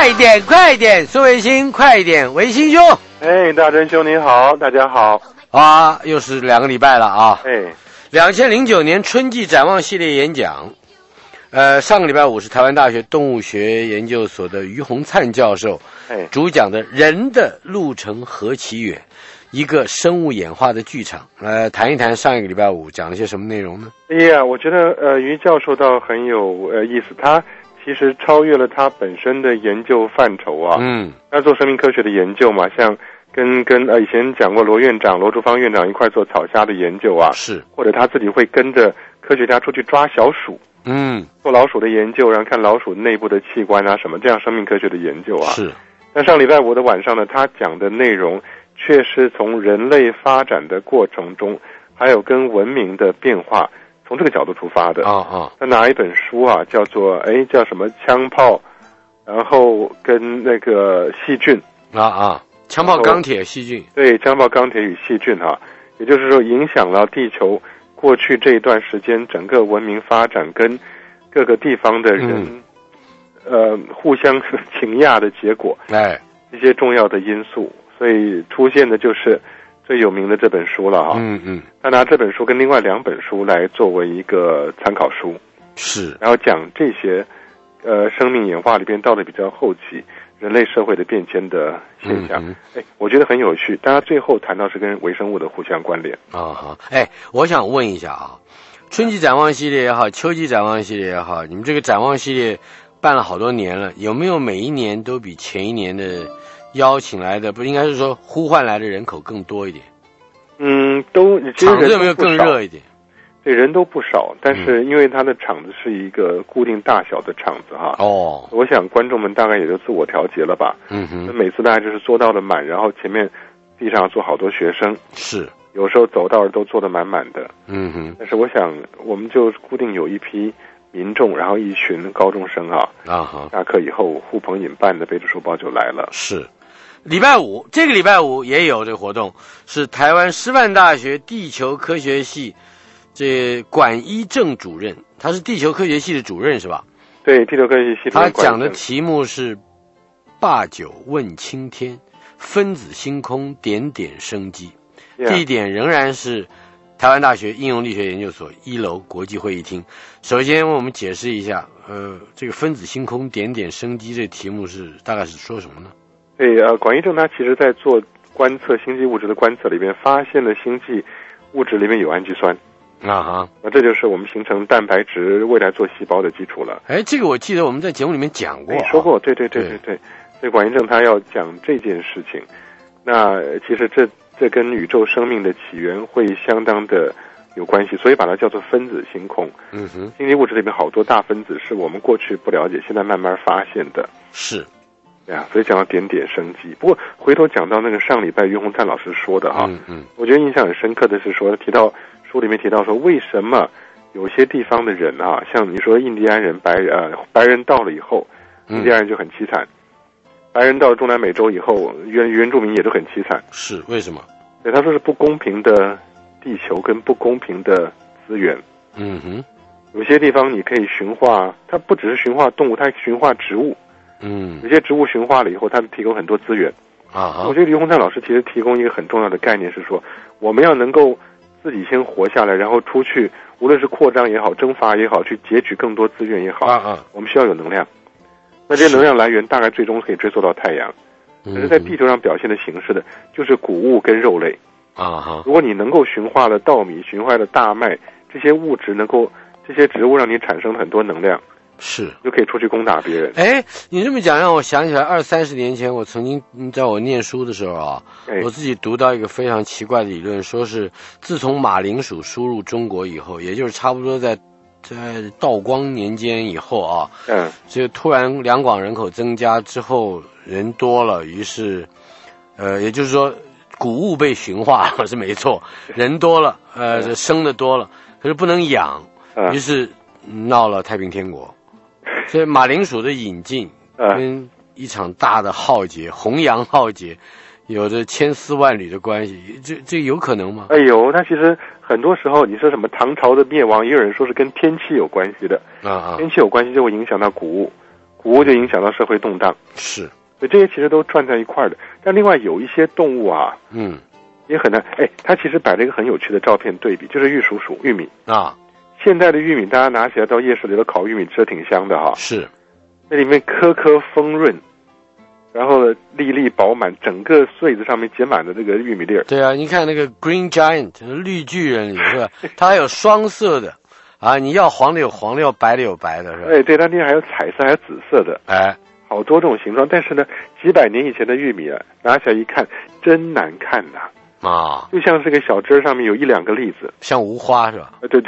快一点，快一点，苏维新，快一点，维新兄。 哎，大真兄你好，大家好。 啊，又是2个礼拜了啊。 哎 ，2009年春季展望系列演讲，上个礼拜五是台湾大学动物学研究所的于洪灿教授主讲的人的路程何其远，一个生物演化的剧场。谈一谈上一个礼拜五讲了些什么内容呢？ 哎呀，我觉得于教授倒很有意思，他其实超越了他本身的研究范畴啊。他做生命科学的研究嘛，像跟以前讲过罗竹芳院长一块做草虾的研究啊， 是， 或者他自己会跟着科学家出去抓小鼠，做老鼠的研究，然后看老鼠内部的器官啊什么，这样生命科学的研究啊。 是。 那上礼拜五的晚上呢，他讲的内容却是从人类发展的过程中，还有跟文明的变化，从这个角度出发的。他拿一本书啊，叫叫什么枪炮，然后跟那个细菌枪炮、钢铁、细菌。 对，枪炮、钢铁与细菌也就是说影响了地球过去这一段时间整个文明发展跟各个地方的人互相倾轧的结果，一些重要的因素，所以出现的就是最有名的这本书了他拿这本书跟另外2本书来作为一个参考书， 是， 然后讲这些生命演化里边到底比较后期人类社会的变迁的现象。我觉得很有趣，大家最后谈到是跟微生物的互相关联。 我想问一下春季展望系列也好，秋季展望系列也好，你们这个展望系列办了好多年了，有没有每一年都比前一年的邀请来的，不应该是说呼唤来的人口更多一点？ 场子有没有更热一点？ 对，人都不少，但是因为它的场子是一个固定大小的场子我想观众们大概也就自我调节了吧。每次大概就是坐到了满，然后前面地上坐好多学生， 是， 有时候走道都坐得满满的。但是我想我们就固定有一批民众，然后一群高中生下课以后呼朋引伴的背着书包就来了。 是，这个礼拜五也有这个活动，是台湾师范大学地球科学系管一正主任，他是地球科学系的主任是吧？ 对，地球科学系的。 他讲的题目是罢酒问青天，分子星空点点生机。地点仍然是台湾大学应用力学研究所1楼国际会议厅。首先为我们解释一下这个分子星空点点生机这题目大概是说什么呢？ 对，管一正他其实在做观测星际物质的观测里面发现了星际物质里面有氨基酸。那这就是我们形成蛋白质未来做细胞的基础了。 这个我记得我们在节目里面讲过。 说过，对。所以管一正他要讲这件事情，那其实这跟宇宙生命的起源会相当的有关系，所以把它叫做分子星空。星际物质里面好多大分子是我们过去不了解，现在慢慢发现的。 是。 对啊，所以讲到点点生机。不过回头讲到那个上礼拜于洪灿老师说的我觉得印象很深刻的是说书里面提到说，为什么有些地方的人像你说印第安人白人到了以后，印第安人就很凄惨，白人到了中南美洲以后，原住民也都很凄惨。 是，为什么？ 对，他说是不公平的地球跟不公平的资源。有些地方你可以驯化，它不只是驯化动物，它驯化植物。有些植物驯化了以后，它提供很多资源。我觉得于洪灿老师其实提供一个很重要的概念是说，我们要能够自己先活下来，然后出去，无论是扩张也好，征伐也好，去截取更多资源也好，我们需要有能量。那这些能量来源大概最终可以追溯到太阳，可是在地球上表现的形式的就是谷物跟肉类。如果你能够驯化了稻米，驯化了大麦，这些物质这些植物让你产生很多能量， 是就可以出去攻打别人。 你这么讲让我想起来20-30年前我曾经在我念书的时候我自己读到一个非常奇怪的理论，说是自从马铃薯输入中国以后，也就是差不多在道光年间以后就突然两广人口增加之后人多了，于是也就是说谷物被驯化了是没错，人多了生的多了，可是不能养，于是闹了太平天国。所以马铃薯的引进跟一场大的浩劫，弘扬浩劫，有着千丝万缕的关系，这有可能吗？ 那其实很多时候你说什么唐朝的灭亡，也有人说是跟天气有关系的。天气有关系就会影响到谷谷物就影响到社会动荡。 是， 所以这些其实都串在一块的。但另外有一些动物啊，也很难。它其实摆了一个很有趣的照片对比，就是玉蜀黍玉米啊。现在的玉米，大家拿起来到夜市里头烤玉米，吃的挺香的哈。是，那里面颗颗丰润，然后呢粒粒饱满，整个穗子上面结满了这个玉米粒儿。 对啊，你看那个 Green Giant 绿巨人里是吧？它还有双色的啊，你要黄的有黄的，要白的有白的，是吧？ 对，它那还有彩色，还有紫色的，好多这种形状。但是呢，几百年以前的玉米啊，拿起来一看，真难看呐。啊，就像这个小枝上面有一两个粒子， 像无花是吧？ 对，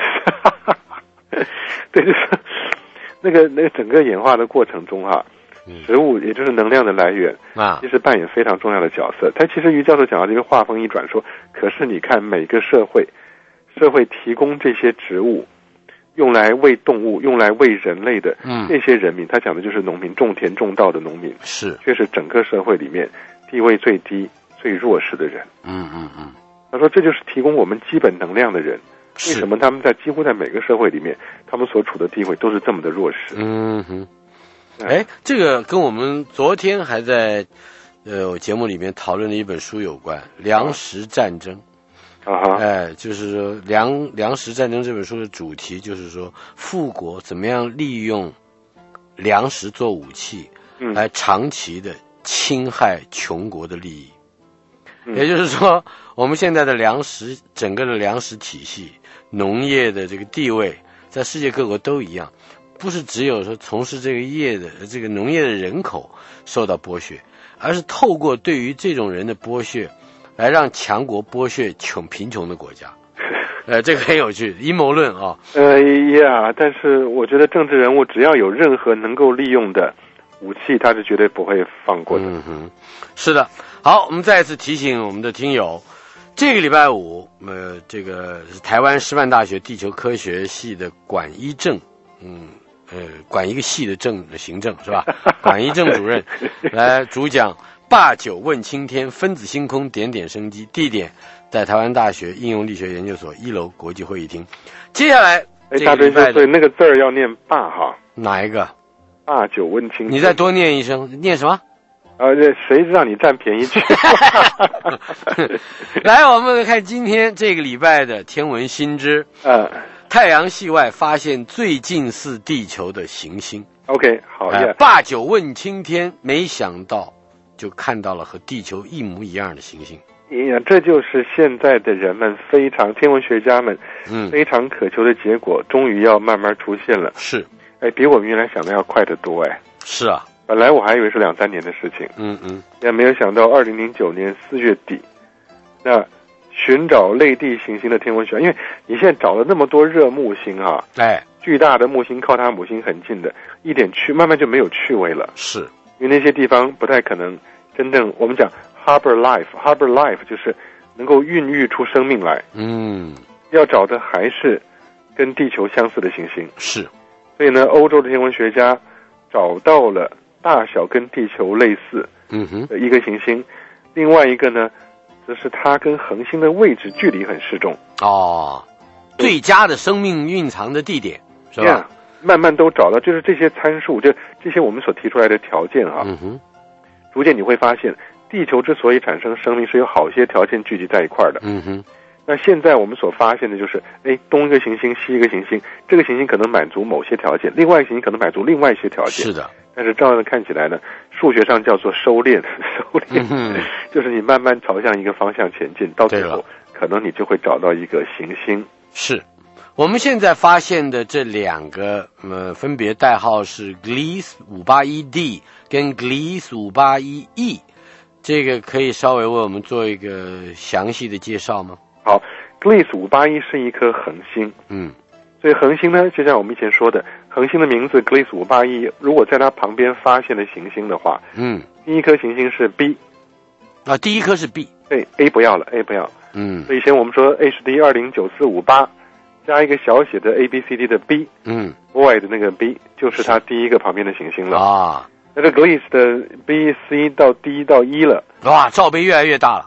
对，就是那个整个演化的过程中哈，食物也就是能量的来源啊，其实扮演非常重要的角色。他其实于教授讲到这个话锋一转说，可是你看每个社会提供这些植物，用来喂动物、用来喂人类的这些人民，他讲的就是农民，种田种稻的农民，是，却是整个社会里面地位最低、最弱势的人。他说这就是提供我们基本能量的人，为什么他们几乎在每个社会里面，他们所处的地位都是这么的弱势？ 这个跟我们昨天还在节目里面讨论的一本书有关，粮食战争。就是说粮食战争这本书的主题就是说，富国怎么样利用粮食做武器，来长期的侵害穷国的利益。也就是说，我们现在的整个的粮食体系、农业的这个地位，在世界各国都一样，不是只有说从事这个农业的人口受到剥削，而是透过对于这种人的剥削，来让强国剥削贫穷的国家。这个很有趣，阴谋论啊。 但是我觉得政治人物只要有任何能够利用的武器，他是绝对不会放过的。 是的。好，我们再次提醒我们的听友，这个礼拜五，这个是台湾师范大学地球科学系的管一正，管一个系的行政是吧？管一正主任来主讲罢九问青天，分子星空点点生机，地点在台湾大学应用力学研究所1楼国际会议厅。接下来大真兄，对那个字儿要念罢哈， 哪一个？ 罢九问青天， 你再多念一声，念什么？ 谁让你占便宜去？ 来，我们看今天这个礼拜的天文新知。太阳系外发现最近似地球的行星。 OK， 好耶。 罢九问青天，没想到就看到了和地球一模一样的行星。 这就是现在的人们天文学家们非常渴求的结果，终于要慢慢出现了。 是， 比我们原来想的要快得多。 是啊。 本来我还以为是2-3年的事情，也没有想到2009年4月底，那寻找类地行星的天文学家，因为你现在找了那么多热木星啊，巨大的木星靠它母星很近的，慢慢就没有趣味了。 是， 因为那些地方不太可能真正我们讲 harbor life 就是能够孕育出生命来。要找的还是跟地球相似的行星。 是， 所以呢，欧洲的天文学家找到了大小跟地球类似的一个行星，另外一个呢，则是它跟恒星的位置距离很适中。 最佳的生命蕴藏的地点，是吧？ 慢慢都找到，就是这些参数，就这些我们所提出来的条件啊，逐渐你会发现，地球之所以产生生命，是有好些条件聚集在一块的。那现在我们所发现的就是，东一个行星，西一个行星，这个行星可能满足某些条件，另外一个行星可能满足另外一些条件。 是的。 但是照样看起来呢，数学上叫做收敛，就是你慢慢朝向一个方向前进，到最后可能你就会找到一个行星。 是，我们现在发现的这两个，分别代号是 Gliese 581d 跟 Gliese 581e， 这个可以稍微为我们做一个详细的介绍吗？ 好 ，Gliese 581是一颗恒星，所以恒星呢，就像我们以前说的，恒星的名字 Gliese 581，如果在它旁边发现的行星的话，第一颗行星是 B， 第一颗是 B， 对 ，A 不要了 ，A 不要，所以以前我们说 HD 209458加一个小写的 ABCD 的 B，boy 的那个 B 就是它第一个旁边的行星了那这 Gliese 的 B、C 到 D 到 E 了， 哇，罩杯越来越大了，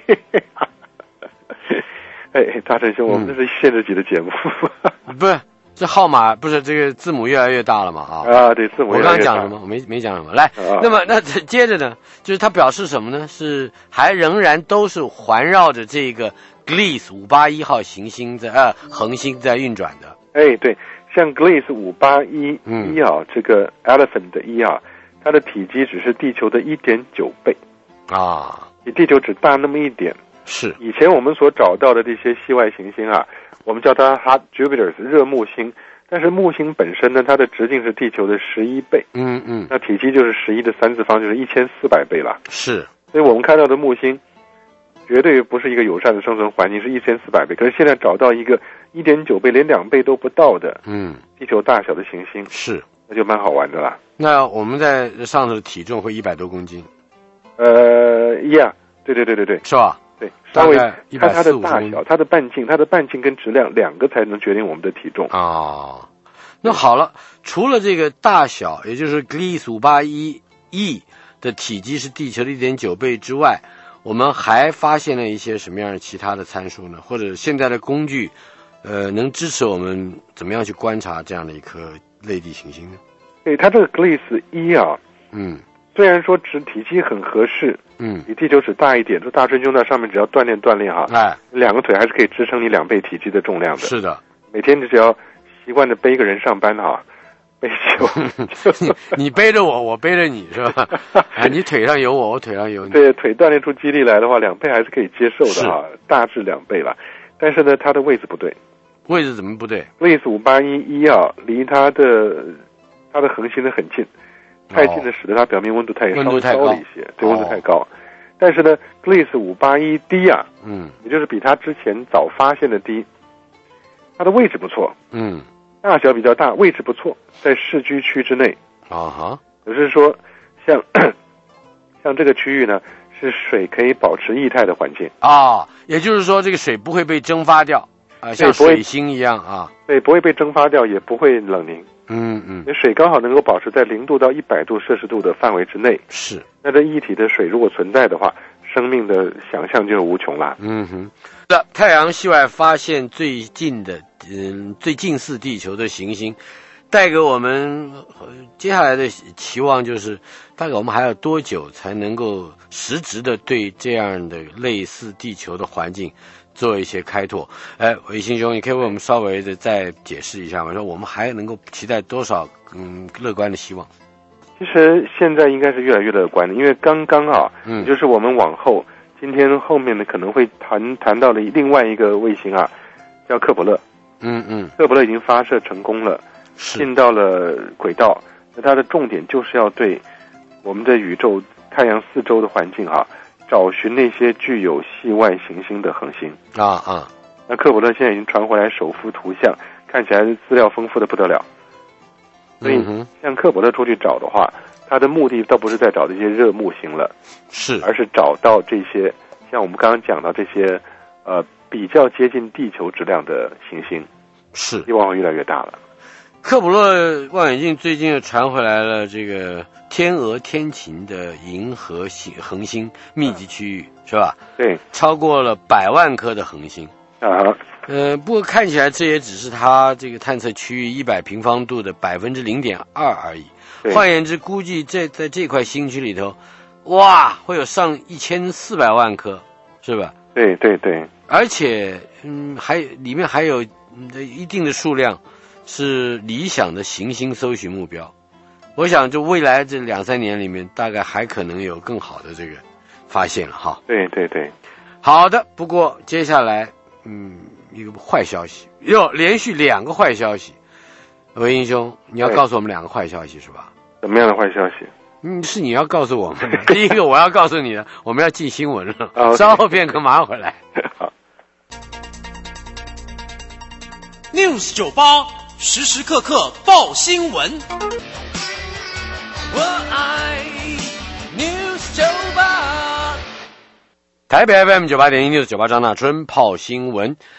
大成兄，我们这是限制级的节目。 不是， 这号码不是这个字母越来越大了嘛？ 对，字母越来越大。 我刚刚讲什么？我没讲什么。来，那么那接着呢，就是它表示什么呢？是还仍然都是环绕着这个 Gliese 581号行星恒星在运转的。 对，像 Gliese 581这个 Elephant 的它的体积只是地球的 1.9 倍比地球只大那么一点。 是以前我们所找到的这些系外行星我们叫它 Hot Jupiters 热木星，但是木星本身呢，它的直径是地球的11倍，那体积就是11的3次方，就是1400倍了。 是， 所以我们看到的木星绝对不是一个友善的生存环境，是1400倍。可是现在找到一个 1.9 倍，连2倍都不到的，地球大小的行星， 是， 那就蛮好玩的啦。 那我们在上头的体重会100多公斤？ 对， 是吧？ 对，稍微看它的大小、它的半径跟质量两个才能决定我们的体重那好了，除了这个大小，也就是 Gliese 581e 的体积是地球的 1.9 倍之外，我们还发现了一些什么样的其他的参数呢？或者现在的工具能支持我们怎么样去观察这样的一颗类地行星呢？ 对，它这个 Gliese 虽然说体积很合适，比地球只大一点，这大师兄在上面只要锻炼两个腿还是可以支撑你2倍体积的重量的。 是的， 每天你只要习惯的背一个人上班背球你背着我，我背着你是吧？你腿上有我，我腿上有你。 对，腿锻炼出肌力来的话，2倍还是可以接受的大致2倍了。但是呢，它的位置不对。 位置怎么不对 ？Gliese 581离它的恒星呢很近。太近的使得它表面温度太高了一些，对，温度太高。但是呢 ，Gliese 581d 也就是比它之前早发现的 D， 它的位置不错，大小比较大，位置不错，在市居区之内。也就是说，像这个区域呢，是水可以保持液态的环境也就是说，这个水不会被蒸发掉像水星一样对，不会被蒸发掉，也不会冷凝。水刚好能够保持在0度到100度摄氏度的范围之内。 是， 那这液体的水如果存在的话，生命的想象就无穷啦。 太阳系外发现最近似地球的行星，带给我们接下来的期望就是大概我们还要多久才能够实质的对这样的类似地球的环境做一些开拓。伟星兄，你可以为我们稍微的再解释一下吗？说我们还能够期待多少乐观的希望？ 其实现在应该是越来越乐观的，因为刚刚就是我们往后今天后面呢可能会谈到了另外一个卫星叫克卜勒。克卜勒已经发射成功了，进到了轨道。那它的重点就是要对我们的宇宙太阳四周的环境找寻那些具有系外行星的恒星那克卜勒现在已经传回来首幅图像，看起来资料丰富的不得了。所以像克卜勒出去找的话，它的目的倒不是在找这些热木星了，而是找到这些像我们刚刚讲到这些比较接近地球质量的行星，希望会越来越大了。 克卜勒望远镜最近又传回来了这个天鹅天琴的银河恒星密集区域，是吧？ 对， 超过了100万颗的恒星不过看起来这也只是它这个探测区域100平方度的 0.2% 而已。换言之，估计在这块星区里头，会有上1400万颗，是吧？ 对， 而且里面还有一定的数量是理想的行星搜寻目标。我想就未来这2-3年里面，大概还可能有更好的这个发现了对， 好的。不过接下来一个坏消息，连续2个坏消息。韦英兄，你要告诉我们2个坏消息是吧？ 什么样的坏消息？ 是你要告诉我们的。第一个我要告诉你的，我们要进新闻了。稍后片刻马上回来。 好。 News 98时时刻刻报新闻。我爱 News 98。 台北 FM 98.1 News 98张大春泡新闻。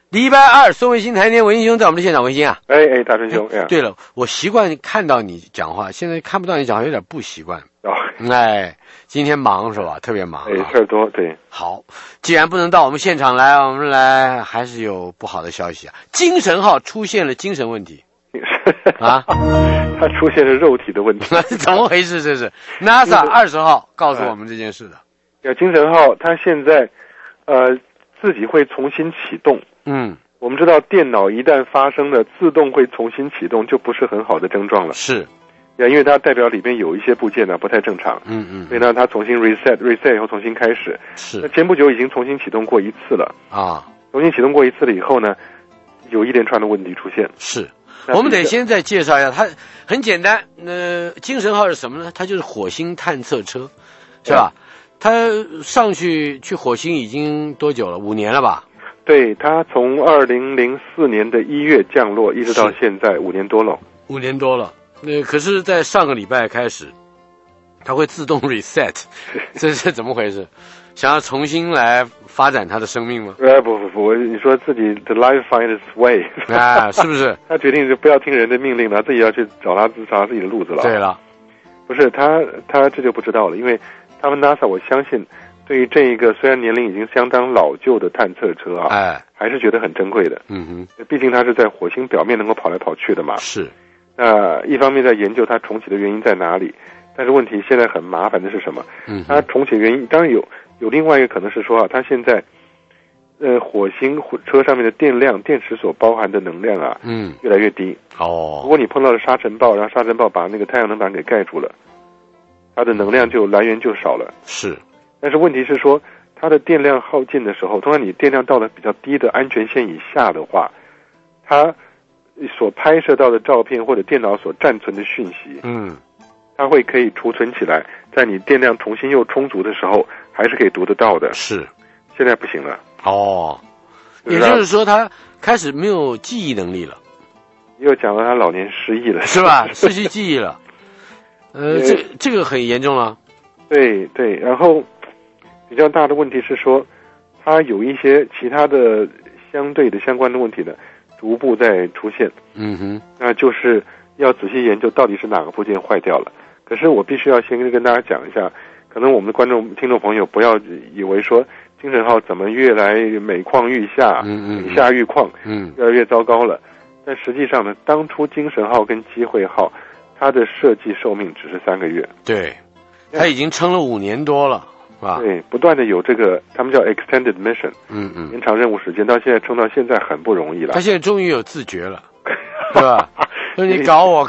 礼拜二，宋卫星谈天，文英兄在我们的现场，文英啊。 哎，大春兄。 对了，我习惯看到你讲话，现在看不到你讲话，有点不习惯。今天忙是吧？特别忙。 事儿多，对。 好，既然不能到我们现场来，我们来还是有不好的消息啊！精神号出现了精神问题。啊， 它出现了肉体的问题。 怎么回事？这是 NASA 20号告诉我们这件事的。 精神号它现在自己会重新启动。我们知道电脑一旦发生了自动会重新启动，就不是很好的症状了。 是， 因为它代表里面有一些部件呢不太正常。所以呢，它重新 reset 以后重新开始。 是。 那前不久已经重新启动过一次了啊。 重新启动过一次了以后呢，有一连串的问题出现。 是。我们得先再介绍一下，它很简单。精神号是什么呢？它就是火星探测车，是吧？它上去火星已经多久了？5年了吧？ 对，它从2004年的1月降落，一直到现在5年多了。 5年多了。可是，在上个礼拜开始，它会自动 reset， 这是怎么回事？想要重新来发展它的生命吗？ 不，你说自己的 life find its way 啊，是不是？ 他决定是不要听人的命令了，自己要去找他自己的路子了。 对了， 不是他这就不知道了，因为他们 NASA 我相信对于这一个虽然年龄已经相当老旧的探测车啊，还是觉得很珍贵的。毕竟它是在火星表面能够跑来跑去的嘛。 是。 一方面在研究它重启的原因在哪里，但是问题现在很麻烦的是什么？它重启原因当然有另外一个可能是说它现在火星车上面的电池所包含的能量啊，越来越低。如果你碰到了沙尘暴，让沙尘暴把那个太阳能板给盖住了，它的能量来源就少了。 是。 但是问题是说，它的电量耗尽的时候，通常你电量到了比较低的安全线以下的话，它所拍摄到的照片或者电脑所暂存的讯息，它会可以储存起来，在你电量重新又充足的时候，还是可以读得到的。 是。 现在不行了。 也就是说他开始没有记忆能力了。 又讲到他老年失忆了， 是吧？失去记忆了。这个很严重了。 对，然后比较大的问题是说，他有一些其他的相关的问题呢，逐步在出现。那就是要仔细研究到底是哪个部件坏掉了。可是我必须要先跟大家讲一下，可能我们的听众朋友不要以为说精神号怎么越来每况愈下，每下愈况，越来越糟糕了。但实际上呢，当初精神号跟机会号它的设计寿命只是3个月。 对，它已经撑了5年多了，是吧？ 对，不断的有这个他们叫 extended mission，延长任务时间，到现在撑到现在很不容易了。 他现在终于有自觉了，是吧？说你搞了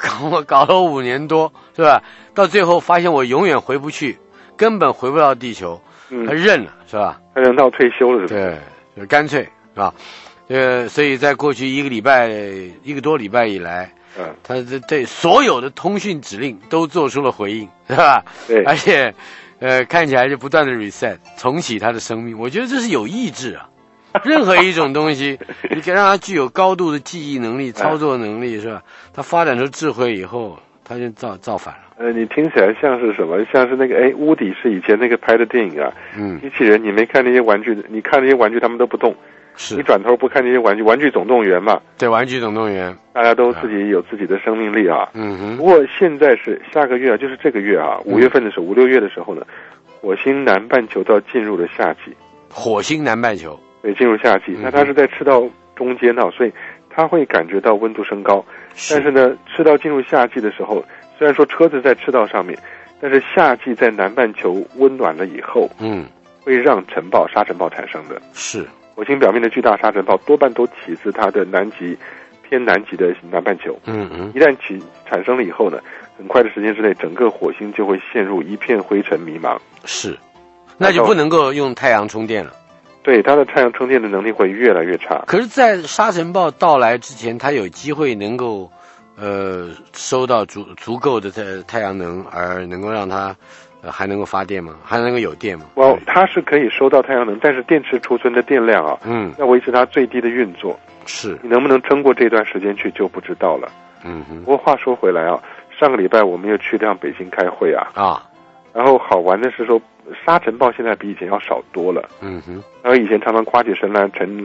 5年多，是吧？到最后发现我永远回不去，根本回不到地球，他认了，是吧？ 他人到退休了，是吧？ 对，就干脆啊。所以在过去1个多礼拜以来，他对所有的通讯指令都做出了回应，是吧？ 对， 而且看起来就不断的 reset 重启他的生命。我觉得这是有意志啊。任何一种东西，你可以让它具有高度的记忆能力、操作能力，是吧？它发展出智慧以后，它就造反了。 你听起来像是什么？像是那个乌迪是以前那个拍的电影啊。机器人，你没看那些玩具，你看那些玩具他们都不动。 是。 你转头不看那些玩具，《玩具总动员》嘛。 对，《玩具总动员》。 大家都自己有自己的生命力啊。不过现在是下个月啊，就是这个月啊，5月份的时候，5、6月的时候呢，火星南半球到进入了夏季。 火星南半球。 对，进入夏季，那它是在赤道中间啊，所以它会感觉到温度升高。但是呢，赤道进入夏季的时候，虽然说车子在赤道上面，但是夏季在南半球温暖了以后，会让沙尘暴产生的。 是， 火星表面的巨大沙尘暴多半都起自它的偏南极的南半球。一旦产生了以后呢，很快的时间之内，整个火星就会陷入一片灰尘迷茫。 是，那就不能够用太阳充电了。 对，它的太阳充电的能力会越来越差。 可是，在沙尘暴到来之前，它有机会能够，收到足够的太阳能，而能够让它，还能够发电吗？还能够有电吗？ 它是可以收到太阳能，但是电池储存的电量啊，要维持它最低的运作。 是， 你能不能撑过这段时间去就不知道了。不过话说回来啊，上个礼拜我们又去趟北京开会啊。然后好玩的是说，沙尘暴现在比以前要少多了。然后以前常常刮起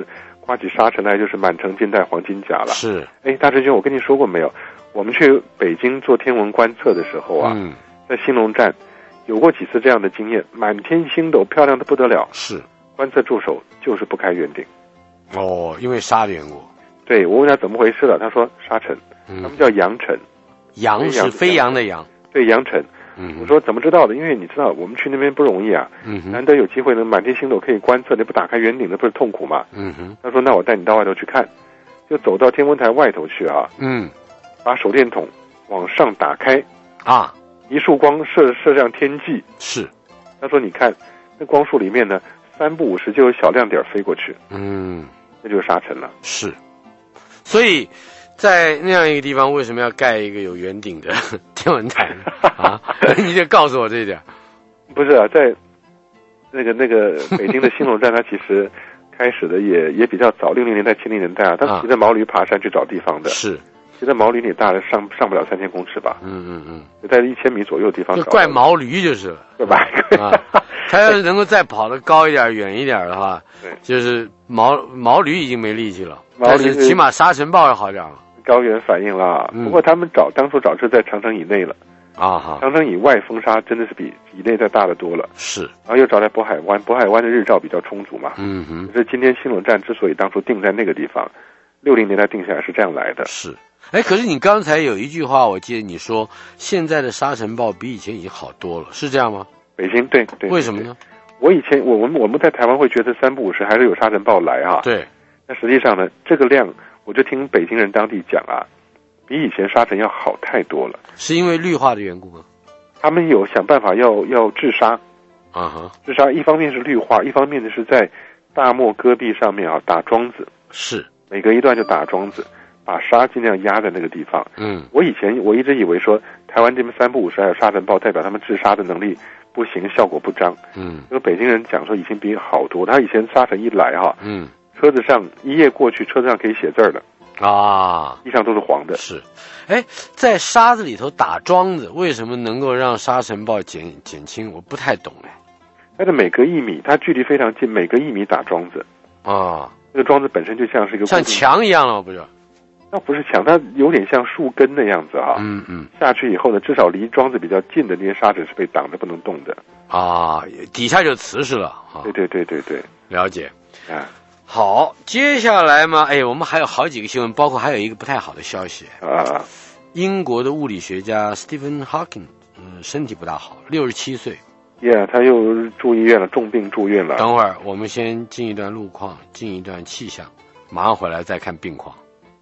刮起沙尘来就是满城尽带黄金甲了。 是， 大师兄，我跟你说过没有？我们去北京做天文观测的时候啊，在兴隆站有过几次这样的经验，满天星斗，漂亮的不得了。 是， 观测助手就是不开圆顶。 哦，因为沙的缘故。 对，我问他怎么回事了，他说沙尘，他们叫扬尘。 扬是飞扬的扬。 对，扬尘。我说怎么知道的？因为你知道我们去那边不容易啊，难得有机会能满天星斗可以观测，你不打开圆顶那不是痛苦吗？他说那我带你到外头去看，就走到天文台外头去啊，把手电筒往上打开啊，一束光射向天际。是，他说你看那光束里面呢，3不5时就有小亮点飞过去，那就是沙尘了。是， 所以在那样一个地方，为什么要盖一个有圆顶的天文台啊？你得告诉我这一点。 不是啊，在那个北京的兴隆站，它其实开始的也比较早，60年代、70年代啊，他骑着毛驴爬山去找地方的。是。骑着毛驴你大概上不了3000公尺吧？就在1000米左右的地方找。 就怪毛驴就是了， 对吧？ 他要是能够再跑得高一点、远一点的话，就是毛驴已经没力气了，但是起码沙尘暴要好点了。 高原反应了，不过他们当初找是在长城以内了啊，长城以外风沙真的是比以内再大得多了。是，然后又找在渤海湾，渤海湾的日照比较充足嘛。可是今天兴隆站之所以当初定在那个地方，60年代定下来是这样来的。是。 可是你刚才有一句话，我记得你说现在的沙尘暴比以前已经好多了，是这样吗？ 北京对， 为什么呢？ 我以前我们在台湾会觉得3不5时还是有沙尘暴来啊。对。那实际上呢，这个量我就听北京人当地讲啊，比以前沙尘要好太多了。 是因为绿化的缘故吗？ 他们有想办法要治沙治沙，一方面是绿化，一方面呢是在大漠戈壁上面啊打桩子。是。每隔一段就打桩子。把沙尽量压在那个地方。我一直以为说台湾这边3不5时还有沙尘暴，代表他们治沙的能力不行，效果不彰。因为北京人讲说已经比好多，他以前沙尘一来车子上一夜过去，车子上可以写字的啊，地上都是黄的。是， 在沙子里头打桩子，为什么能够让沙尘暴减轻？我不太懂它的每隔1米，它距离非常近，每隔1米打桩子啊，那个桩子本身就像是一个像墙一样了，不是？ 那不是墙，它有点像树根的样子啊。下去以后呢，至少离桩子比较近的那些沙子是被挡着不能动的啊，底下就瓷实了啊。 对， 了解啊。好，接下来嘛，我们还有好几个新闻，包括还有一个不太好的消息啊。英国的物理学家 Stephen Hawking 身体不大好，67岁。 他又住医院了，重病住院了。 等会儿我们先进一段路况，进一段气象，马上回来再看病况。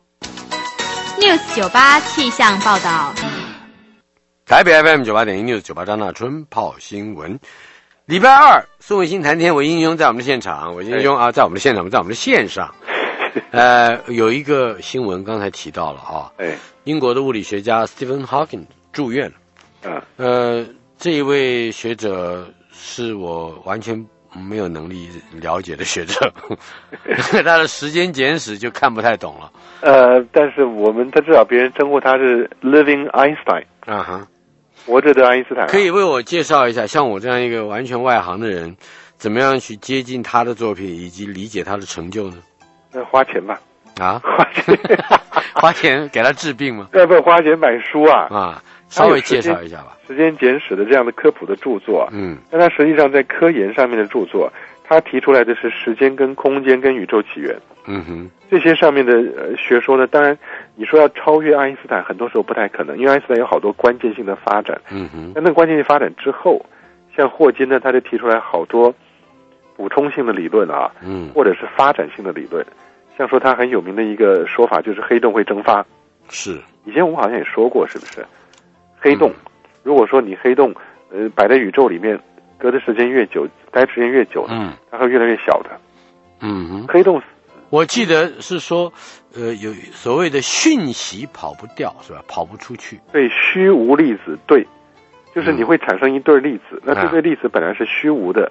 News 98气象报道， 台北 FM 98.1 News 98张大春泡新闻。礼拜二，宋卫星谈天，韦英雄在我们的现场，韦英雄啊，在我们的现场，在我们的线上。有一个新闻刚才提到了啊，英国的物理学家 Stephen Hawking 住院了。这一位学者是我完全没有能力了解的学者，他的时间简史就看不太懂了。 但是他至少别人称呼他是 Living Einstein 活着的爱因斯坦。 可以为我介绍一下，像我这样一个完全外行的人，怎么样去接近他的作品以及理解他的成就呢？ 花钱吧。 花钱给他治病吗？ 不花钱买书啊。 稍微介绍一下吧。 时间简史的这样的科普的著作，但他实际上在科研上面的著作，他提出来的是时间跟空间跟宇宙起源。这些上面的学说呢，当然你说要超越爱因斯坦，很多时候不太可能，因为爱因斯坦有好多关键性的发展。但那个关键性发展之后，像霍金呢，他就提出来好多补充性的理论啊，或者是发展性的理论。像说他很有名的一个说法就是黑洞会蒸发。是，以前我们好像也说过，是不是？黑洞，如果说你黑洞摆在宇宙里面，隔的时间越久，待时间越久，它会越来越小的。黑洞， 我记得是说，有所谓的讯息跑不掉，是吧？跑不出去。 对，虚无粒子，对，就是你会产生一对粒子，那这对粒子本来是虚无的。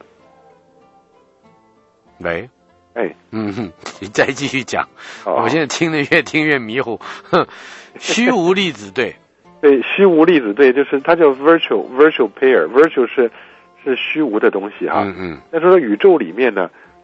喂，你再继续讲，我现在听得越听越迷糊。虚无粒子对。 对，虚无粒子对，就是它叫 virtual pair，virtual 是虚无的东西哈。但是说宇宙里面呢，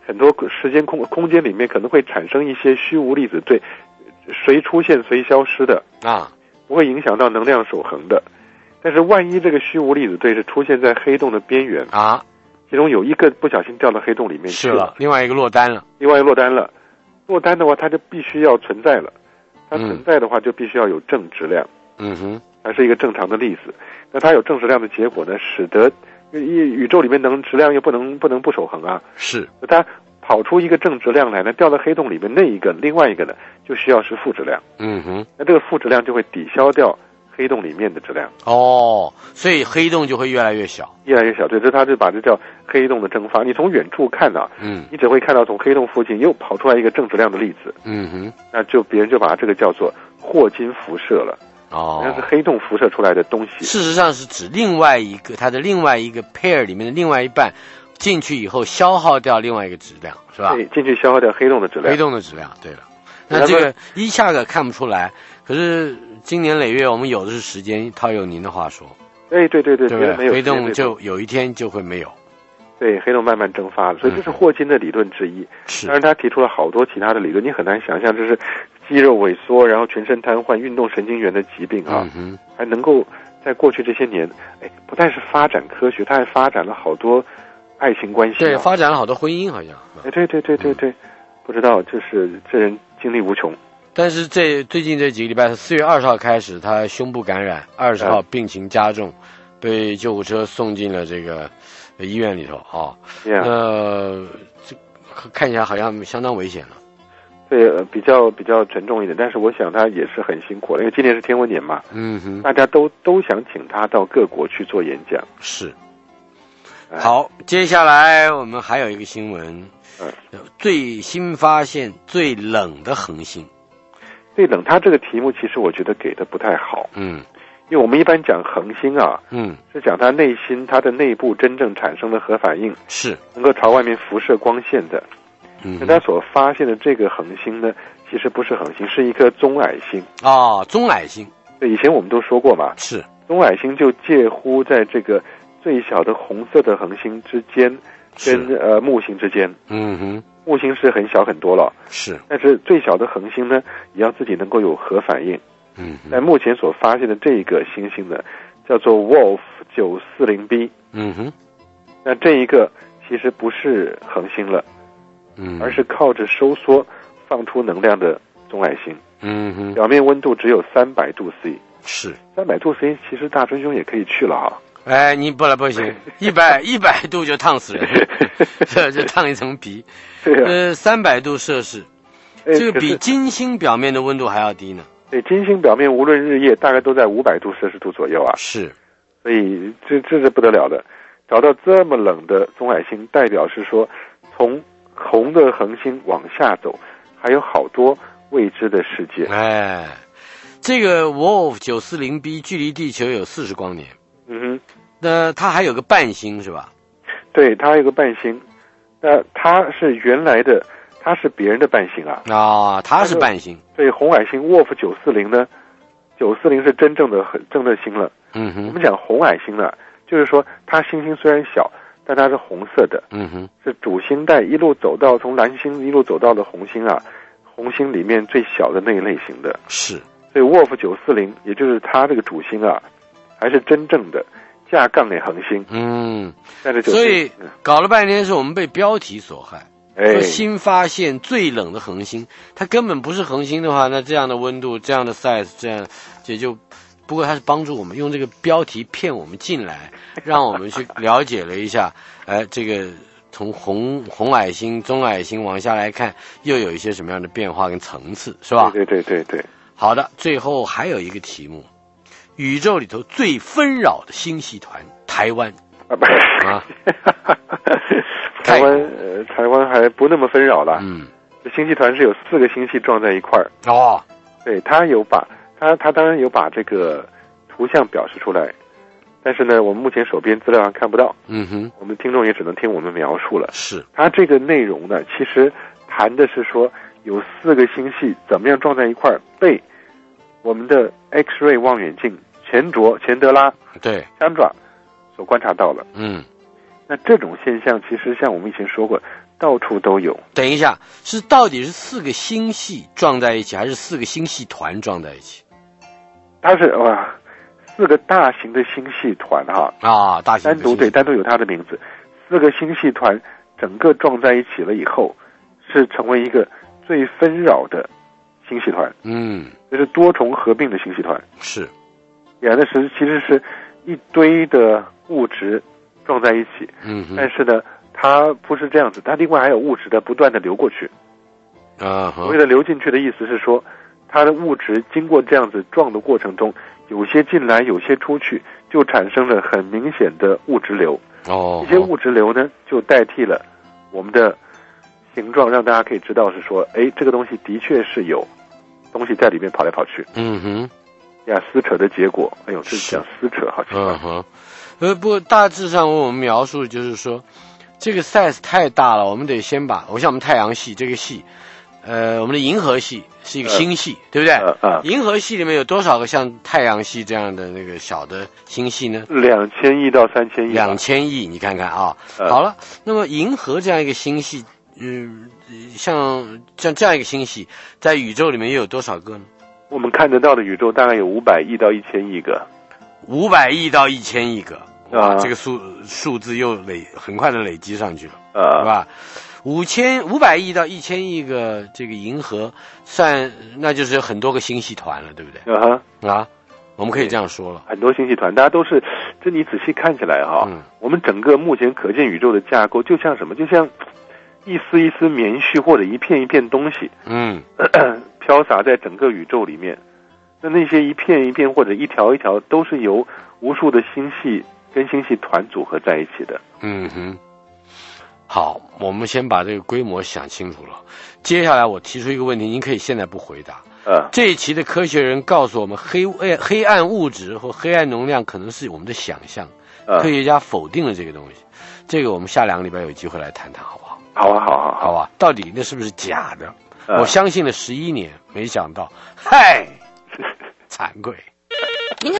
很多时间空间里面可能会产生一些虚无粒子对，随出现随消失的啊，不会影响到能量守恒的。但是万一这个虚无粒子对是出现在黑洞的边缘啊，其中有一个不小心掉到黑洞里面去了， 另外一个落单了， 落单的话，它就必须要存在了。它存在的话，就必须要有正质量。嗯哼，它是一个正常的粒子。那它有正质量的结果呢，使得宇宙里面质量又不能不守恒啊。 是， 它跑出一个正质量来呢，掉到黑洞里面另外一个呢，就需要是负质量。嗯哼，那这个负质量就会抵消掉黑洞里面的质量。 哦，所以黑洞就会越来越小。 对，它就把这叫黑洞的蒸发。你从远处看啊，你只会看到从黑洞附近又跑出来一个正质量的粒子。嗯哼，那别人就把这个叫做霍金辐射了。哦，那是黑洞辐射出来的东西。 事实上是指它的另外一个 pair 里面的另外一半进去以后消耗掉另外一个质量，是吧？ 对，进去消耗掉黑洞的质量。 对了。那这个一下子看不出来，可是经年累月我们有的是时间，套用您的话说。 对， 黑洞就有一天就会没有。 对，黑洞慢慢蒸发了，所以这是霍金的理论之一。当然他提出了好多其他的理论，你很难想象这是肌肉萎缩，然后全身瘫痪、运动神经元的疾病啊，还能够在过去这些年，不但是发展科学，他还发展了好多爱情关系。 对，发展了好多婚姻，好像。 对，不知道，就是这人精力无穷。 但是最近这几个礼拜，4月20号开始，他胸部感染，20号病情加重，被救护车送进了这个医院里头啊。这看起来好像相当危险了。 对，比较沉重一点，但是我想他也是很辛苦了，因为今年是天文年嘛。嗯哼，大家都想请他到各国去做演讲。 是。好，接下来我们还有一个新闻，最新发现最冷的恒星。 最冷，它这个题目其实我觉得给的不太好。因为我们一般讲恒星啊，是讲它内心它的内部真正产生的核反应， 是能够朝外面辐射光线的。那它所发现的这个恒星呢，其实不是恒星，是一颗棕矮星。 棕矮星。 对，以前我们都说过嘛， 是棕矮星就介乎在这个最小的红色的恒星之间，跟木星之间。木星是很小很多了， 是， 但是最小的恒星呢，也要自己能够有核反应。但目前所发现的这个星星呢，叫做 Wolf 940b。那这一个其实不是恒星了，而是靠着收缩放出能量的棕矮星。表面温度只有300度 C。 是 300度 C， 其实大春兄也可以去了啊。 你不行，100度就烫死人，就烫一层皮。300度摄氏，这个比金星表面的温度还要低呢。 对，金星表面无论日夜大概都在500度摄氏度左右啊。 是， 所以这是不得了的。找到这么冷的棕矮星，代表是说从红的恒星往下走，还有好多未知的世界。 这个 Wolf 940b 距离地球有40光年。那它还有个伴星是吧？ 对，它还有个伴星。那它是原来的，它是别人的伴星啊。 它是伴星。 对，红矮星 Wolf 940呢，940是真正的星了。我们讲红矮星呢，就是说它星星虽然小，但它是红色的。是主星带一路走到从蓝星一路走到的红星啊，红星里面最小的那一类型的。 是。 所以 Wolf 940也就是它这个主星啊，还是真正的架杠的恒星。 所以搞了半天是我们被标题所害。说新发现最冷的恒星，它根本不是恒星的话，那这样的温度、这样的 size， 这样也就不过它是帮助我们用这个标题骗我们进来，让我们去了解了一下。这个从红矮星、棕矮星往下来看，又有一些什么样的变化跟层次，是吧？ 对。 好的，最后还有一个题目。宇宙里头最纷扰的星系团，台湾台湾还不那么纷扰了。这星系团是有4个星系撞在一块儿。对，他当然有把这个图像表示出来，但是呢，我们目前手边资料上看不到。我们听众也只能听我们描述了。 是， 他这个内容呢，其实谈的是说有4个星系怎么样撞在一块儿，被我们的 X-ray 望远镜钱德拉Chandra 所观察到了。那这种现象其实像我们以前说过， 到处都有。 等一下，到底是4个星系撞在一起，还是4个星系团撞在一起？ 它是4个大型的星系团哈啊，大型的单独有它的名字。4个星系团整个撞在一起了以后，是成为一个最纷扰的星系团。就是多重合并的星系团。 是， 那其实是一堆的物质撞在一起。但是呢，它不是这样子，它另外还有物质的不断的流过去。所谓的流进去的意思是说，它的物质经过这样子撞的过程中，有些进来，有些出去，就产生了很明显的物质流。这些物质流呢，就代替了我们的形状，让大家可以知道是说，这个东西的确是有东西在里面跑来跑去。撕扯的结果，这是讲撕扯，好奇怪。 不过大致上我们描述就是说，这个 size 太大了，我们得先把，像我们太阳系这个系，我们的银河系是一个星系，对不对？银河系里面有多少个像太阳系这样的那个小的星系呢 ？2000亿到3000亿。 2000亿，你看看啊。好了，那么银河这样一个星系，像这样一个星系，在宇宙里面又有多少个呢？ 我们看得到的宇宙大概有500亿到1000亿个。 500亿到1000亿个，这个数字又很快的累积上去了，是吧？500亿到1000亿个这个银河，那就是有很多个星系团了，对不对？我们可以这样说了， 很多星系团，大家都是，这你仔细看起来我们整个目前可见宇宙的架构，就像什么？就像一丝一丝棉絮或者一片一片东西，飘洒在整个宇宙里面。那些一片一片或者一条一条，都是由无数的星系跟星系团组合在一起的。 好，我们先把这个规模想清楚了。接下来我提出一个问题，您可以现在不回答。这一期的科学人告诉我们，黑暗物质或黑暗能量可能是我们的想象。科学家否定了这个东西。这个我们下2个礼拜有机会来谈谈，好不好？好啊，到底那是不是假的？我相信了11年，没想到，嗨，惭愧。